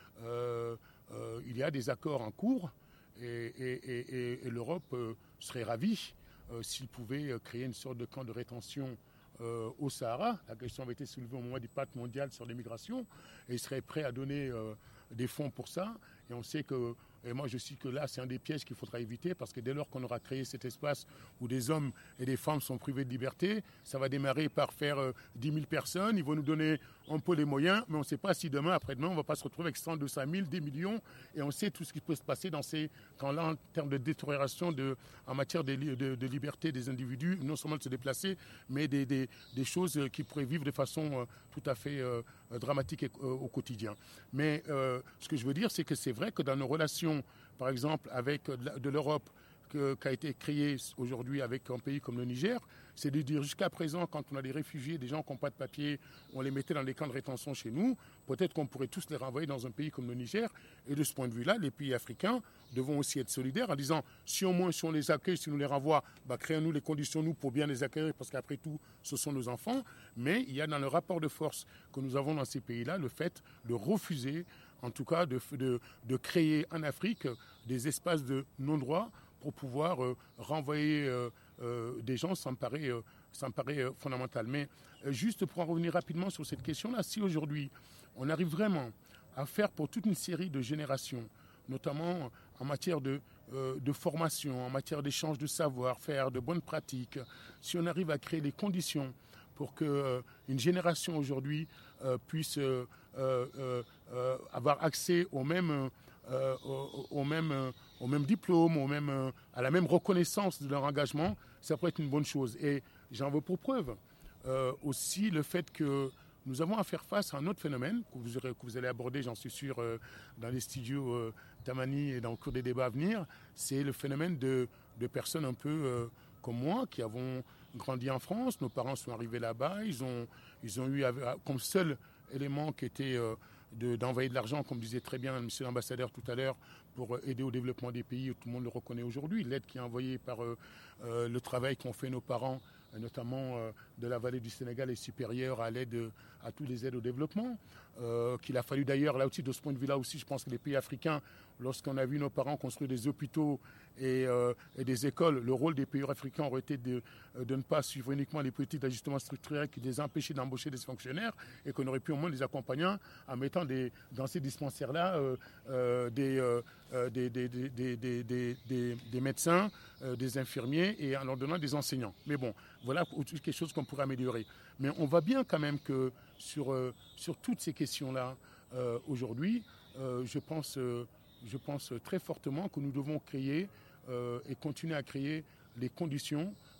Euh, euh, il y a des accords en cours et, et, et, et l'Europe euh, serait ravie euh, s'il pouvait euh, créer une sorte de camp de rétention euh, au Sahara. La question avait été soulevée au moment du pacte mondial sur l'immigration et il serait prêt à donner euh, des fonds pour ça. Et on sait que, et moi je sais que là c'est un des pièges qu'il faudra éviter parce que dès lors qu'on aura créé cet espace où des hommes et des femmes sont privés de liberté, ça va démarrer par faire euh, dix mille personnes, ils vont nous donner un peu les moyens, mais on ne sait pas si demain, après-demain, on ne va pas se retrouver avec cent, deux cent mille, des millions, et on sait tout ce qui peut se passer dans ces camps-là en termes de détérioration de, en matière de, de, de liberté des individus, non seulement de se déplacer, mais des, des, des choses qui pourraient vivre de façon euh, tout à fait euh, dramatique et, euh, au quotidien. Mais euh, ce que je veux dire, c'est que c'est vrai que dans nos relations, par exemple, avec de l'Europe, qui a été créé aujourd'hui avec un pays comme le Niger, c'est de dire jusqu'à présent, quand on a des réfugiés, des gens qui n'ont pas de papier, on les mettait dans des camps de rétention chez nous, peut-être qu'on pourrait tous les renvoyer dans un pays comme le Niger. Et de ce point de vue-là, les pays africains devront aussi être solidaires en disant, si au moins si on les accueille, si on les renvoie, bah, créons-nous les conditions, nous, pour bien les accueillir, parce qu'après tout, ce sont nos enfants. Mais il y a dans le rapport de force que nous avons dans ces pays-là, le fait de refuser, en tout cas, de, de, de créer en Afrique des espaces de non-droit pour pouvoir euh, renvoyer euh, euh, des gens, ça me paraît, euh, ça me paraît euh, fondamental. Mais euh, juste pour en revenir rapidement sur cette question-là, si aujourd'hui on arrive vraiment à faire pour toute une série de générations, notamment en matière de, euh, de formation, en matière d'échange de savoir-faire, de bonnes pratiques, si on arrive à créer les conditions pour qu'une euh, génération aujourd'hui euh, puisse euh, euh, euh, avoir accès aux mêmes... Euh, au, au, même, euh, au même diplôme, au même, euh, à la même reconnaissance de leur engagement, ça pourrait être une bonne chose. Et j'en veux pour preuve euh, aussi le fait que nous avons à faire face à un autre phénomène que vous, aurez, que vous allez aborder, j'en suis sûr, euh, dans les studios euh, Tamani et dans le cours des débats à venir, c'est le phénomène de, de personnes un peu euh, comme moi qui avons grandi en France, nos parents sont arrivés là-bas, ils ont, ils ont eu comme seul élément qui était... Euh, De, d'envoyer de l'argent, comme disait très bien M. l'ambassadeur tout à l'heure, pour aider au développement des pays, tout le monde le reconnaît aujourd'hui. L'aide qui est envoyée par euh, euh, le travail qu'ont fait nos parents, notamment euh, de la vallée du Sénégal, est supérieure à l'aide euh, à tous les aides au développement. Euh, qu'il a fallu d'ailleurs, là aussi, de ce point de vue-là aussi, je pense que les pays africains, lorsqu'on a vu nos parents construire des hôpitaux et, euh, et des écoles, le rôle des pays africains aurait été de, de ne pas suivre uniquement les politiques d'ajustement structurel qui les empêchaient d'embaucher des fonctionnaires et qu'on aurait pu au moins les accompagner en mettant des, dans ces dispensaires-là euh, euh, des, euh, des, des, des, des, des, des, des médecins, euh, des infirmiers et en leur donnant des enseignants. Mais bon, voilà quelque chose qu'on pourrait améliorer. Mais on voit bien quand même que sur, euh, sur toutes ces questions-là, euh, aujourd'hui, euh, je pense, euh, je pense très fortement que nous devons créer euh, et continuer à créer les conditions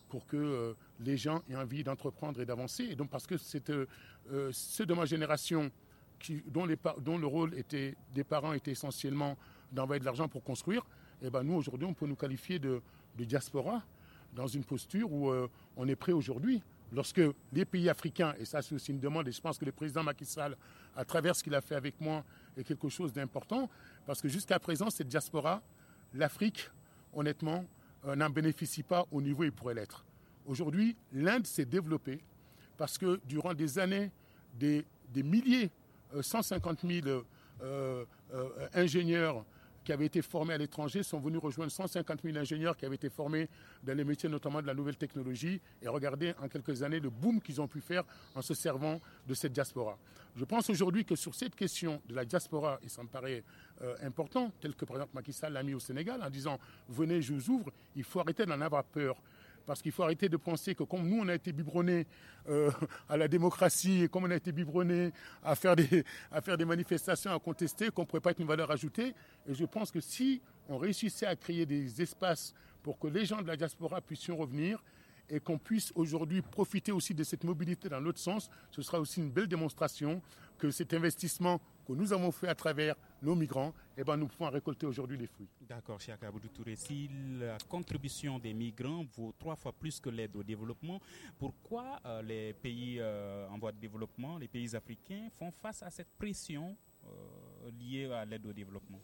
pour que euh, les gens aient envie d'entreprendre et d'avancer. Et donc parce que c'est euh, euh, ceux de ma génération qui, dont, les, dont le rôle était, des parents était essentiellement d'envoyer de l'argent pour construire, et ben nous aujourd'hui on peut nous qualifier de, de diaspora dans une posture où euh, on est prêt aujourd'hui. Lorsque les pays africains, et ça c'est aussi une demande, et je pense que le président Macky Sall, à travers ce qu'il a fait avec moi, est quelque chose d'important, parce que jusqu'à présent, cette diaspora, l'Afrique, honnêtement, euh, n'en bénéficie pas au niveau où il pourrait l'être. Aujourd'hui, l'Inde s'est développée parce que durant des années, des, des milliers, euh, cent cinquante mille euh, euh, ingénieurs qui avaient été formés à l'étranger sont venus rejoindre cent cinquante mille ingénieurs qui avaient été formés dans les métiers notamment de la nouvelle technologie, et regardez en quelques années le boom qu'ils ont pu faire en se servant de cette diaspora. Je pense aujourd'hui que sur cette question de la diaspora, et ça me paraît euh, important, tel que par exemple Macky Sall l'a mis au Sénégal en disant « venez, je vous ouvre », il faut arrêter d'en avoir peur. Parce qu'il faut arrêter de penser que comme nous, on a été biberonnés euh, à la démocratie, et comme on a été biberonnés à faire des, à faire des manifestations, à contester, qu'on ne pourrait pas être une valeur ajoutée. Et je pense que si on réussissait à créer des espaces pour que les gens de la diaspora puissent revenir et qu'on puisse aujourd'hui profiter aussi de cette mobilité dans l'autre sens, ce sera aussi une belle démonstration que cet investissement que nous avons fait à travers nos migrants, eh ben, nous pouvons récolter aujourd'hui les fruits. D'accord, Cheikh Abdou Touré. Si la contribution des migrants vaut trois fois plus que l'aide au développement, pourquoi euh, les pays euh, en voie de développement, les pays africains, font face à cette pression euh, liée à l'aide au développement?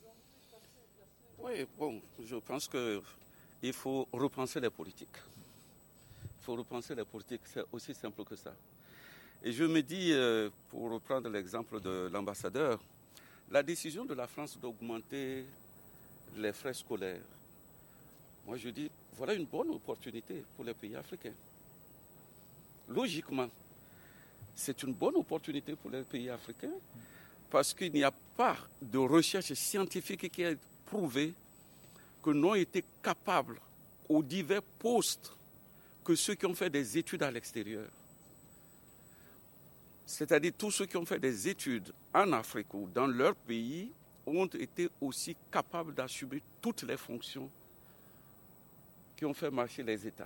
Oui, bon, je pense qu'il faut repenser les politiques. Il faut repenser les politiques, c'est aussi simple que ça. Et je me dis, euh, pour reprendre l'exemple de l'ambassadeur, la décision de la France d'augmenter les frais scolaires, moi je dis, voilà une bonne opportunité pour les pays africains. Logiquement, c'est une bonne opportunité pour les pays africains parce qu'il n'y a pas de recherche scientifique qui ait prouvé que nous avons été capables aux divers postes que ceux qui ont fait des études à l'extérieur. C'est-à-dire tous ceux qui ont fait des études en Afrique ou dans leur pays ont été aussi capables d'assumer toutes les fonctions qui ont fait marcher les États.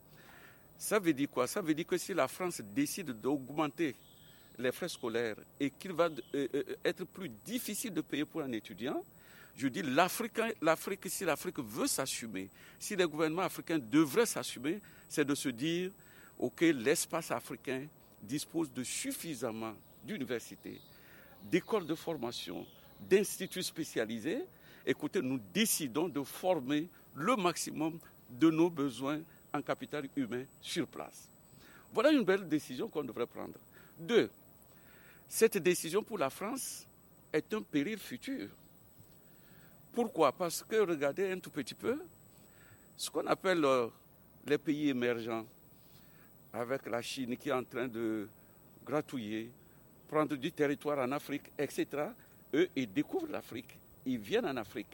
Ça veut dire quoi? Ça veut dire que si la France décide d'augmenter les frais scolaires et qu'il va être plus difficile de payer pour un étudiant, je dis l'Afrique, l'Afrique, si l'Afrique veut s'assumer, si les gouvernements africains devraient s'assumer, c'est de se dire, ok, l'espace africain dispose de suffisamment d'universités, d'écoles de formation, d'instituts spécialisés. Écoutez, nous décidons de former le maximum de nos besoins en capital humain sur place. Voilà une belle décision qu'on devrait prendre. Deux, cette décision pour la France est un péril futur. Pourquoi? Parce que, regardez un tout petit peu, ce qu'on appelle euh, les pays émergents, avec la Chine qui est en train de gratouiller, prendre du territoire en Afrique, et cetera, eux, ils découvrent l'Afrique, ils viennent en Afrique.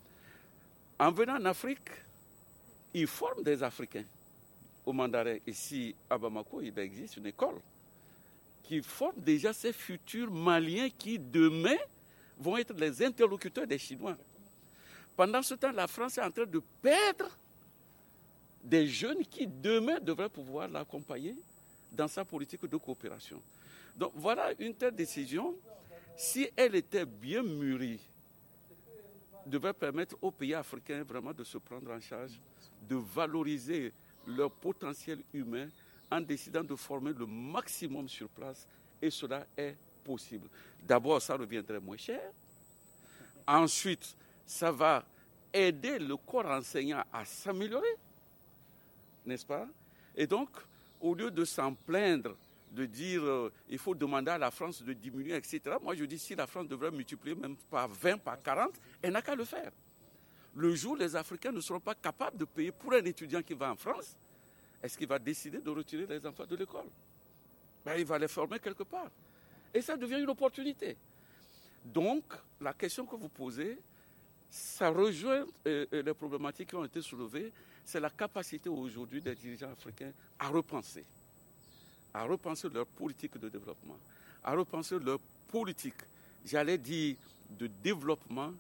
En venant en Afrique, ils forment des Africains. Au Mandarin, ici à Bamako, il existe une école qui forme déjà ces futurs Maliens qui, demain, vont être les interlocuteurs des Chinois. Pendant ce temps, la France est en train de perdre des jeunes qui, demain, devraient pouvoir l'accompagner dans sa politique de coopération. Donc, voilà une telle décision, si elle était bien mûrie, devrait permettre aux pays africains vraiment de se prendre en charge, de valoriser leur potentiel humain en décidant de former le maximum sur place, et cela est possible. D'abord, ça reviendrait moins cher. Ensuite, ça va aider le corps enseignant à s'améliorer, n'est-ce pas? Et donc, au lieu de s'en plaindre, de dire euh, il faut demander à la France de diminuer, et cetera, moi je dis si la France devrait multiplier même par vingt, par quarante, elle n'a qu'à le faire. Le jour où les Africains ne seront pas capables de payer pour un étudiant qui va en France, est-ce qu'il va décider de retirer les enfants de l'école? Ben, il va les former quelque part. Et ça devient une opportunité. Donc, la question que vous posez, ça rejoint euh, les problématiques qui ont été soulevées. C'est la capacité aujourd'hui des dirigeants africains à repenser, à repenser leur politique de développement, à repenser leur politique, j'allais dire, de développement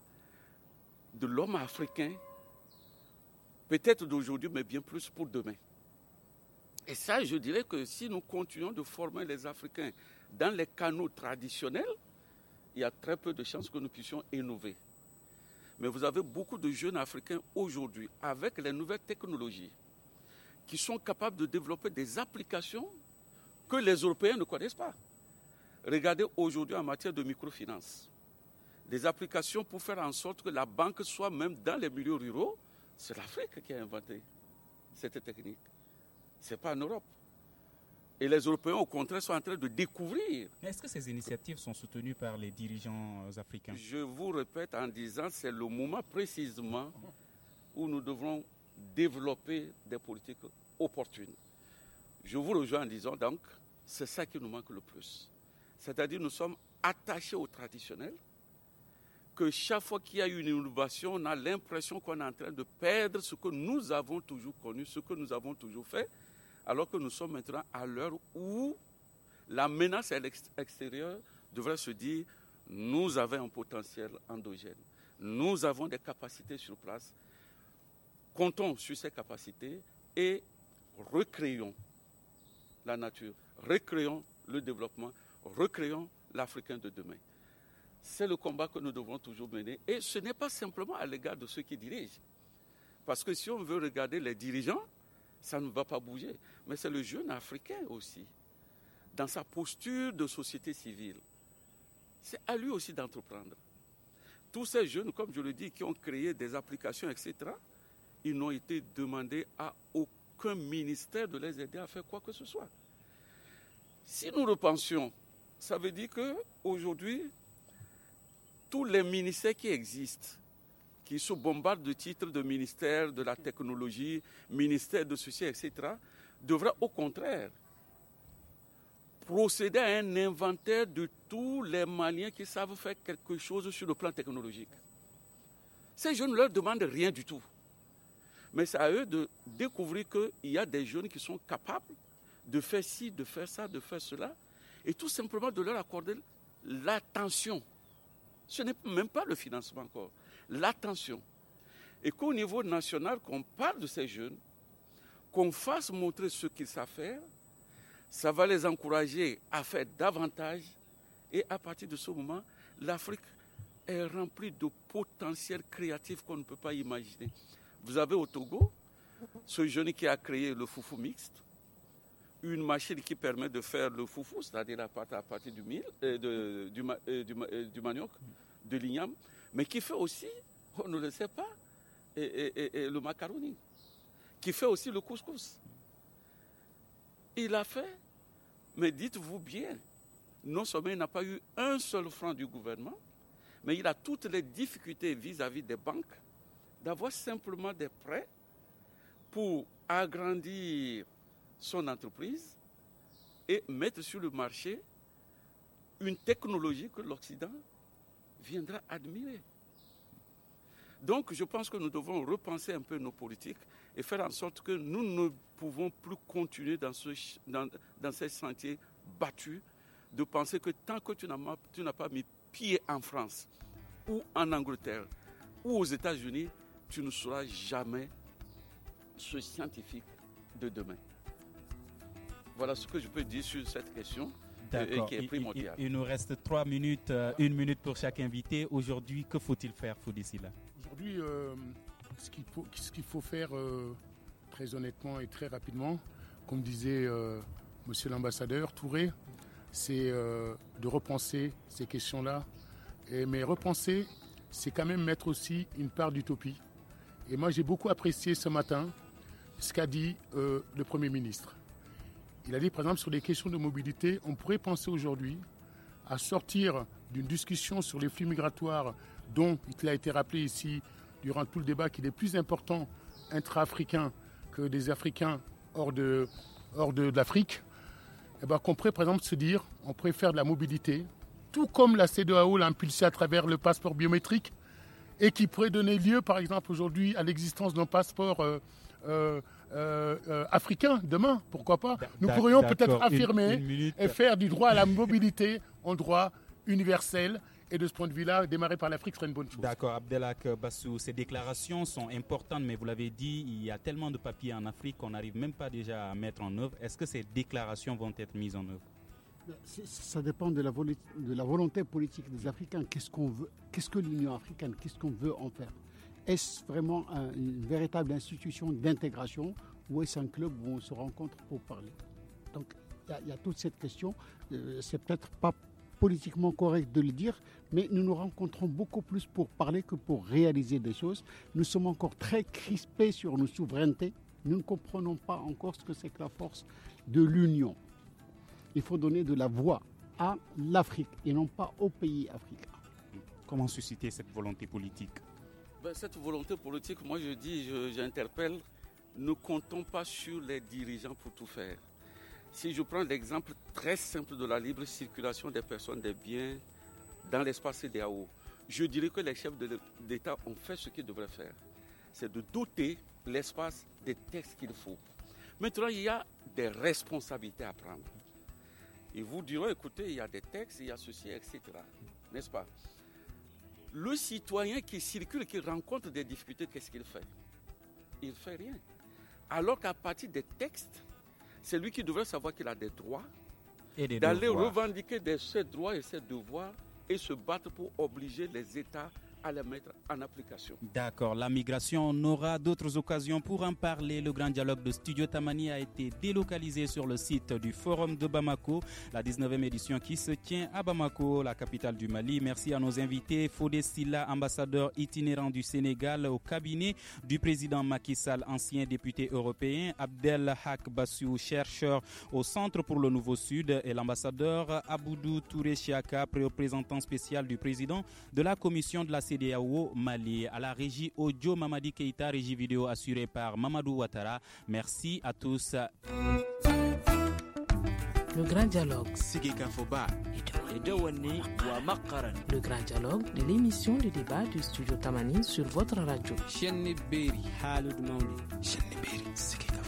de l'homme africain, peut-être d'aujourd'hui, mais bien plus pour demain. Et ça, je dirais que si nous continuons de former les Africains dans les canaux traditionnels, il y a très peu de chances que nous puissions innover. Mais vous avez beaucoup de jeunes Africains aujourd'hui, avec les nouvelles technologies, qui sont capables de développer des applications que les Européens ne connaissent pas. Regardez aujourd'hui en matière de microfinance. Des applications pour faire en sorte que la banque soit même dans les milieux ruraux, c'est l'Afrique qui a inventé cette technique. Ce n'est pas en Europe. Et les Européens, au contraire, sont en train de découvrir. Est-ce que ces initiatives sont soutenues par les dirigeants africains? Je vous répète en disant que c'est le moment précisément où nous devrons développer des politiques opportunes. Je vous rejoins en disant donc, c'est ça qui nous manque le plus. C'est-à-dire nous sommes attachés au traditionnel, que chaque fois qu'il y a une innovation, on a l'impression qu'on est en train de perdre ce que nous avons toujours connu, ce que nous avons toujours fait, alors que nous sommes maintenant à l'heure où la menace extérieure devrait se dire nous avons un potentiel endogène, nous avons des capacités sur place, comptons sur ces capacités et recréons la nature, recréons le développement, recréons l'Africain de demain. C'est le combat que nous devons toujours mener. Et ce n'est pas simplement à l'égard de ceux qui dirigent. Parce que si on veut regarder les dirigeants, ça ne va pas bouger. Mais c'est le jeune Africain aussi, dans sa posture de société civile. C'est à lui aussi d'entreprendre. Tous ces jeunes, comme je le dis, qui ont créé des applications, et cetera, ils n'ont été demandés à aucun ministère de les aider à faire quoi que ce soit. Si nous repensions, ça veut dire qu'aujourd'hui, tous les ministères qui existent, qui se bombardent de titres de ministère de la technologie, ministère de ceci, et cetera, devraient au contraire procéder à un inventaire de tous les Maliens qui savent faire quelque chose sur le plan technologique. Ces jeunes ne leur demandent rien du tout. Mais c'est à eux de découvrir qu'il y a des jeunes qui sont capables de faire ci, de faire ça, de faire cela, et tout simplement de leur accorder l'attention. Ce n'est même pas le financement encore, l'attention. Et qu'au niveau national, qu'on parle de ces jeunes, qu'on fasse montrer ce qu'ils savent faire, ça va les encourager à faire davantage. Et à partir de ce moment, l'Afrique est remplie de potentiel créatif qu'on ne peut pas imaginer. Vous avez au Togo, ce jeune qui a créé le foufou mixte, une machine qui permet de faire le foufou, c'est-à-dire à partir du, mil, euh, de, du, euh, du, euh, du manioc, de l'igname, mais qui fait aussi, on ne le sait pas, et, et, et le macaroni, qui fait aussi le couscous. Il a fait, mais dites-vous bien, non seulement il n'a pas eu un seul franc du gouvernement, mais il a toutes les difficultés vis-à-vis des banques d'avoir simplement des prêts pour agrandir son entreprise et mettre sur le marché une technologie que l'Occident viendra admirer. Donc je pense que nous devons repenser un peu nos politiques et faire en sorte que nous ne pouvons plus continuer dans, ce, dans, dans ces sentiers battus de penser que tant que tu n'as, tu n'as pas mis pied en France ou en Angleterre ou aux États-Unis, tu ne seras jamais ce scientifique de demain. Voilà ce que je peux dire sur cette question euh, qui est primordiale. Il, il, il nous reste trois minutes, euh, une minute pour chaque invité. Aujourd'hui, que faut-il faire, Foudissila? Aujourd'hui, euh, ce, qu'il faut, ce qu'il faut faire euh, très honnêtement et très rapidement, comme disait euh, monsieur l'ambassadeur Touré, c'est euh, de repenser ces questions-là. Et, mais repenser, c'est quand même mettre aussi une part d'utopie. Et moi, j'ai beaucoup apprécié ce matin ce qu'a dit euh, le Premier ministre. Il a dit, par exemple, sur les questions de mobilité, on pourrait penser aujourd'hui à sortir d'une discussion sur les flux migratoires dont il a été rappelé ici durant tout le débat qu'il est plus important intra-africain que des Africains hors de, hors de, de l'Afrique. Et ben, qu'on pourrait, par exemple, se dire, on pourrait faire de la mobilité, tout comme la C E D E A O l'a impulsé à travers le passeport biométrique, et qui pourrait donner lieu, par exemple, aujourd'hui, à l'existence d'un passeport euh, euh, euh, euh, africain, demain, pourquoi pas. Nous pourrions peut-être affirmer une, une et faire du droit à la mobilité un droit universel Et de ce point de vue-là, démarrer par l'Afrique serait une bonne chose. D'accord, Abdelhak Bassou, ces déclarations sont importantes, mais vous l'avez dit, il y a tellement de papiers en Afrique qu'on n'arrive même pas déjà à mettre en œuvre. Est-ce que ces déclarations vont être mises en œuvre? Ça dépend de la, vol- de la volonté politique des Africains. Qu'est-ce qu'on veut? Qu'est-ce que l'Union africaine? Qu'est-ce qu'on veut en faire? Est-ce vraiment un, une véritable institution d'intégration ou est-ce un club où on se rencontre pour parler? Donc, il y, y a toute cette question. Euh, c'est peut-être pas politiquement correct de le dire, mais nous nous rencontrons beaucoup plus pour parler que pour réaliser des choses. Nous sommes encore très crispés sur nos souverainetés. Nous ne comprenons pas encore ce que c'est que la force de l'Union. Il faut donner de la voix à l'Afrique et non pas aux pays africains. Comment susciter cette volonté politique? Ben, cette volonté politique, moi je dis, je, j'interpelle, ne comptons pas sur les dirigeants pour tout faire. Si je prends l'exemple très simple de la libre circulation des personnes, des biens dans l'espace C E D E A O, je dirais que les chefs de l'État ont fait ce qu'ils devraient faire. C'est de doter l'espace des textes qu'il faut. Maintenant, il y a des responsabilités à prendre. Ils vous diront, écoutez, il y a des textes, il y a ceci, et cetera. N'est-ce pas? Le citoyen qui circule, qui rencontre des difficultés, qu'est-ce qu'il fait? Il ne fait rien. Alors qu'à partir des textes, c'est lui qui devrait savoir qu'il a des droits, et des d'aller devoirs. revendiquer des, ses droits et ses devoirs et se battre pour obliger les États à les mettre en application. D'accord, la migration, on aura d'autres occasions pour en parler. Le grand dialogue de Studio Tamani a été délocalisé sur le site du Forum de Bamako, la dix-neuvième édition qui se tient à Bamako, la capitale du Mali. Merci à nos invités, Fodé Silla, ambassadeur itinérant du Sénégal au cabinet du président Macky Sall, ancien député européen, Abdelhak Bassou, chercheur au Centre pour le Nouveau Sud, et l'ambassadeur Aboudou Touré Chiaka, représentant spécial du président de la commission de la C E D E A O Mali. À la régie audio, Mamadi Keita, régie vidéo assurée par Mamadou Ouattara. Merci à tous. Le grand dialogue. Le grand dialogue de l'émission de débat du Studio Tamani sur votre radio.